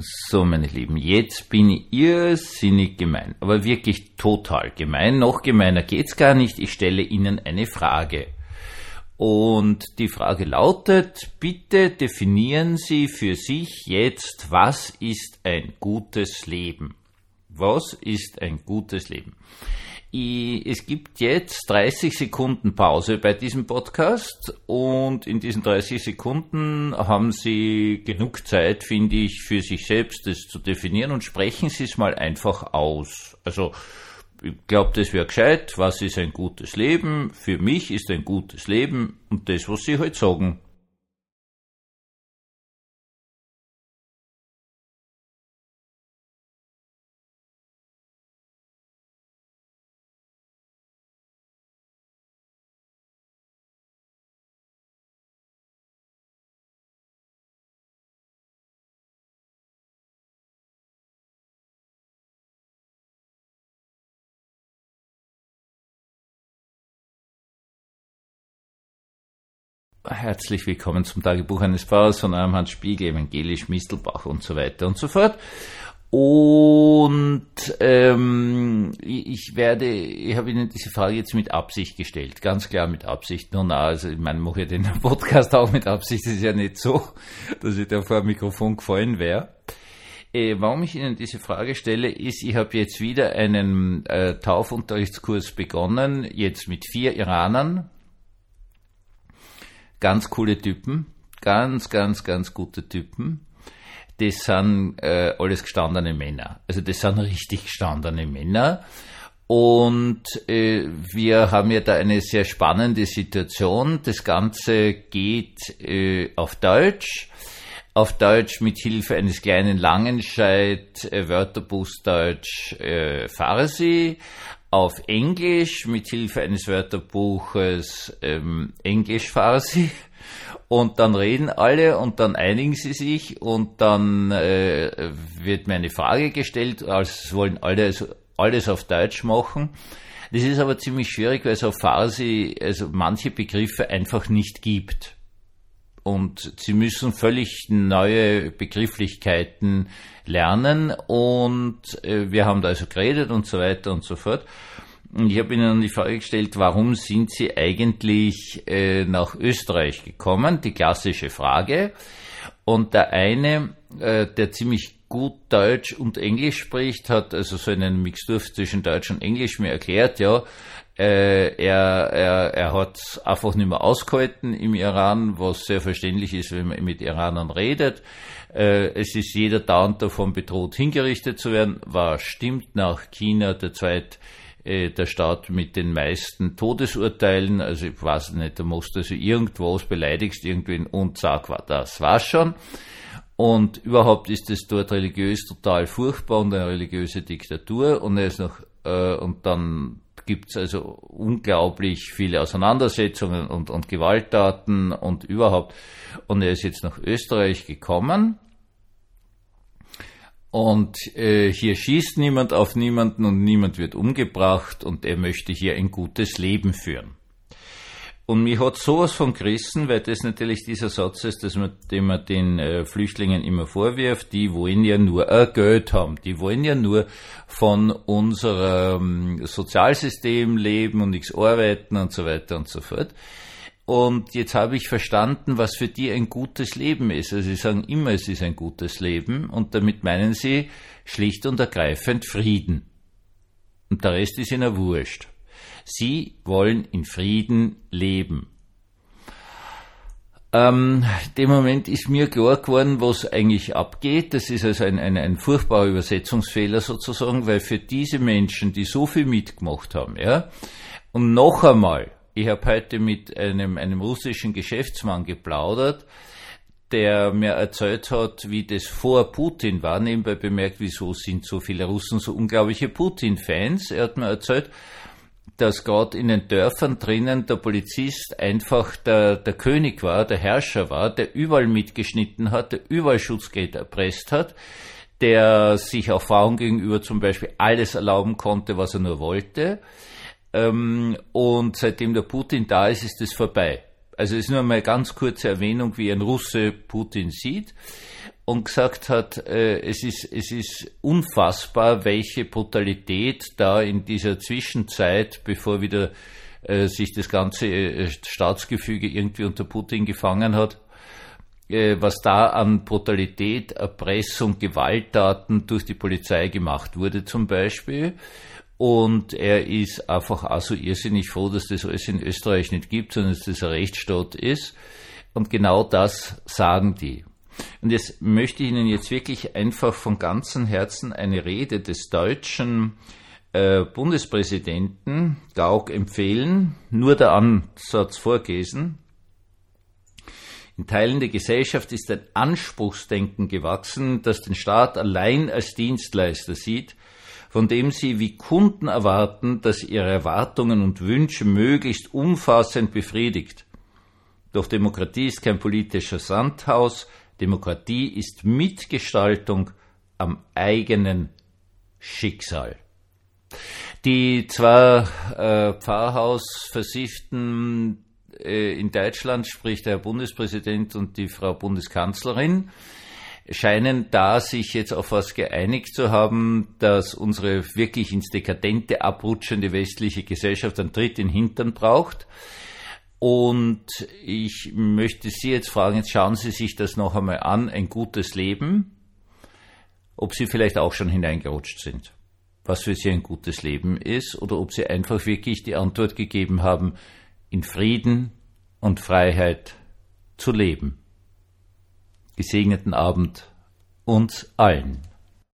So, meine Lieben, jetzt bin ich irrsinnig gemein, aber wirklich total gemein. Noch gemeiner geht's gar nicht. Ich stelle Ihnen eine Frage. Und die Frage lautet, bitte definieren Sie für sich jetzt, was ist ein gutes Leben? Was ist ein gutes Leben? Es gibt jetzt 30 Sekunden Pause bei diesem Podcast und in diesen 30 Sekunden haben Sie genug Zeit, finde ich, für sich selbst das zu definieren und sprechen Sie es mal einfach aus. Also, ich glaube, das wäre gescheit. Was ist ein gutes Leben? Für mich ist ein gutes Leben und das, was Sie halt sagen. Herzlich willkommen zum Tagebuch eines Pfarrers von eurem Hans Spiegel, evangelisch, Mistelbach und so weiter und so fort. Und ich habe Ihnen diese Frage jetzt mit Absicht gestellt, ganz klar mit Absicht. Nun, also ich meine, mache ja den Podcast auch mit Absicht, das ist ja nicht so, dass ich da vor dem Mikrofon gefallen wäre. Warum ich Ihnen diese Frage stelle, ist, ich habe jetzt wieder einen Taufunterrichtskurs begonnen, jetzt mit 4 Iranern. Ganz coole Typen, ganz gute Typen. Das sind alles gestandene Männer. Also das sind richtig gestandene Männer. Und wir haben ja da eine sehr spannende Situation. Das Ganze geht auf Deutsch. Auf Deutsch mit Hilfe eines kleinen Langenscheidt Wörterbuchs Deutsch Farsi. Auf Englisch mit Hilfe eines Wörterbuches Englisch-Farsi und dann reden alle und dann einigen sie sich und dann wird mir eine Frage gestellt, also wollen alle alles auf Deutsch machen. Das ist aber ziemlich schwierig, weil es auf Farsi also manche Begriffe einfach nicht gibt. Und sie müssen völlig neue Begrifflichkeiten lernen und wir haben da also geredet und so weiter und so fort. Und ich habe ihnen die Frage gestellt, warum sind sie eigentlich nach Österreich gekommen? Die klassische Frage. Und der eine, der ziemlich gut Deutsch und Englisch spricht, hat also so einen Mixtur zwischen Deutsch und Englisch mir erklärt, ja, er hat einfach nicht mehr ausgehalten im Iran, was sehr verständlich ist, wenn man mit Iranern redet. Es ist jeder dauernd davon bedroht, hingerichtet zu werden. Was stimmt, nach China der Staat mit den meisten Todesurteilen. Also ich weiß nicht, da musst du also irgendwas beleidigst, irgendwen und zack, das war's schon. Und überhaupt ist es dort religiös total furchtbar und eine religiöse Diktatur und er ist noch und dann gibt's also unglaublich viele Auseinandersetzungen und Gewalttaten und überhaupt. Und er ist jetzt nach Österreich gekommen. Und hier schießt niemand auf niemanden und niemand wird umgebracht und er möchte hier ein gutes Leben führen. Und mich hat sowas von gerissen, weil das natürlich dieser Satz ist, den man den Flüchtlingen immer vorwirft, die wollen ja nur Geld haben, die wollen ja nur von unserem Sozialsystem leben und nichts arbeiten und so weiter und so fort. Und jetzt habe ich verstanden, was für die ein gutes Leben ist. Also sie sagen immer, es ist ein gutes Leben und damit meinen sie schlicht und ergreifend Frieden. Und der Rest ist ihnen wurscht. Sie wollen in Frieden leben. Dem Moment ist mir klar geworden, was eigentlich abgeht. Das ist also ein furchtbarer Übersetzungsfehler sozusagen, weil für diese Menschen, die so viel mitgemacht haben, ja, und noch einmal, ich habe heute mit einem russischen Geschäftsmann geplaudert, der mir erzählt hat, wie das vor Putin war. Nebenbei bemerkt, wieso sind so viele Russen so unglaubliche Putin-Fans. Er hat mir erzählt, dass gerade in den Dörfern drinnen der Polizist einfach der König war, der Herrscher war, der überall mitgeschnitten hat, der überall Schutzgeld erpresst hat, der sich auch Frauen gegenüber zum Beispiel alles erlauben konnte, was er nur wollte. Und seitdem der Putin da ist, ist es vorbei. Also es ist nur mal eine ganz kurze Erwähnung, wie ein Russe Putin sieht. und gesagt hat, es ist unfassbar, welche Brutalität da in dieser Zwischenzeit, bevor wieder sich das ganze Staatsgefüge irgendwie unter Putin gefangen hat, was da an Brutalität, Erpressung, Gewalttaten durch die Polizei gemacht wurde zum Beispiel. Und er ist einfach auch so irrsinnig froh, dass das alles in Österreich nicht gibt, sondern dass das ein Rechtsstaat ist. Und genau das sagen die. Und jetzt möchte ich Ihnen jetzt wirklich einfach von ganzem Herzen eine Rede des deutschen Bundespräsidenten Gauck empfehlen, nur der Ansatz vorgelesen. In Teilen der Gesellschaft ist ein Anspruchsdenken gewachsen, das den Staat allein als Dienstleister sieht, von dem sie wie Kunden erwarten, dass ihre Erwartungen und Wünsche möglichst umfassend befriedigt. Doch Demokratie ist kein politischer Sandhaus, Demokratie ist Mitgestaltung am eigenen Schicksal. Die zwei Pfarrhausversifften in Deutschland, sprich der Herr Bundespräsident und die Frau Bundeskanzlerin, scheinen da sich jetzt auf was geeinigt zu haben, dass unsere wirklich ins Dekadente abrutschende westliche Gesellschaft einen Tritt in den Hintern braucht. Und ich möchte Sie jetzt fragen, jetzt schauen Sie sich das noch einmal an, ein gutes Leben, ob Sie vielleicht auch schon hineingerutscht sind, was für Sie ein gutes Leben ist, oder ob Sie einfach wirklich die Antwort gegeben haben, in Frieden und Freiheit zu leben. Gesegneten Abend uns allen.